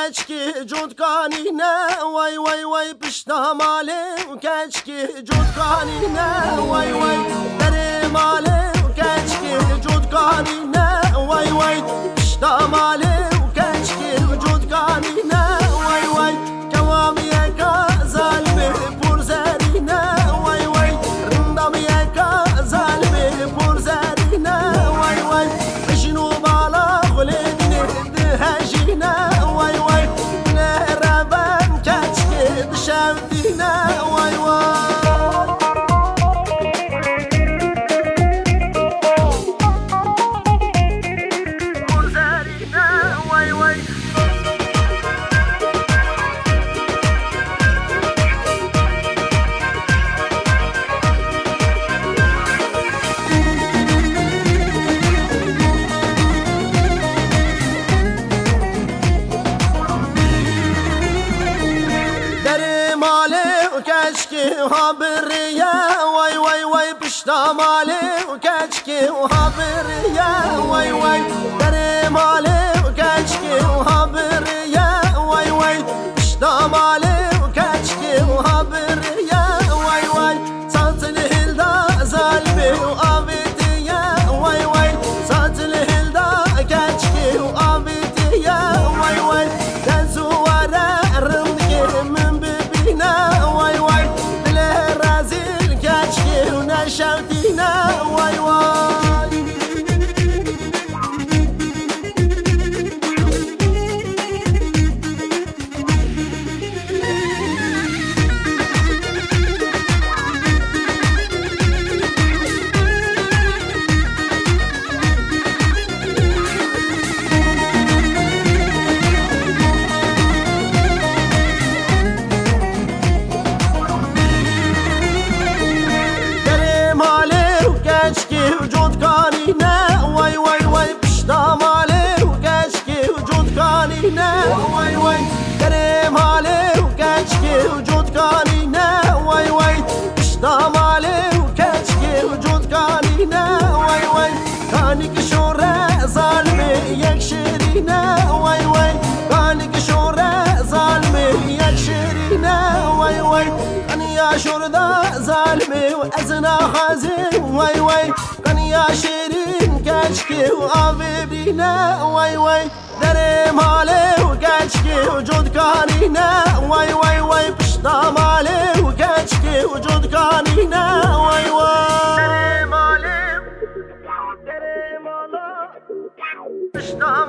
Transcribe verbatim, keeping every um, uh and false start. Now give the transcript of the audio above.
وكشكي جود كانينا واي واي واي بشتا مالي وكشكي جود كانينا واي واي دري مالي وكشكي جود كانينا واي واي بشتا مالي وكشكي جود كانينا واي واي كوامي كازالبي بورزارينا واي واي رندامي كازالبي بورزارينا واي واي بشنو بالا غليني دهاجينا واي واي نهربان كشكي دشاوتينا واي واي وكشكي وهابريا واي واي واي بشتا مالي وكشكي وهابريا واي واي دري مالي وكشكي وهابريا واي واي بشتا مالي وكشكي وهابريا واي واي صوت الهلدا زالبي وابيتيا واي واي صوت الهلدا كشكي وابيتيا واي واي دنسو ورا رمكي من ببينا شوتينا واي واي وجود كانينا واي واي واي بشتا مالي وكشكي وجود كانينا واي واي دري مالي وكشكي وجود كانينا واي واي بشتا مالي وكشكي وجود كانينا واي واي كانك شورة ظالمي يكشرينا واي واي كانك شورة ظالمي يكشرينا واي واي كان يا شرطة ظالمي وأزنا خازن واي واي كان يا شيرين كشكي وأبيبينا واي واي دري مالي وكشكي وجود كانينا واي واي واي بشتا مالي وكشكي وجود كانينا واي واي دري مالي دري مالي بشتا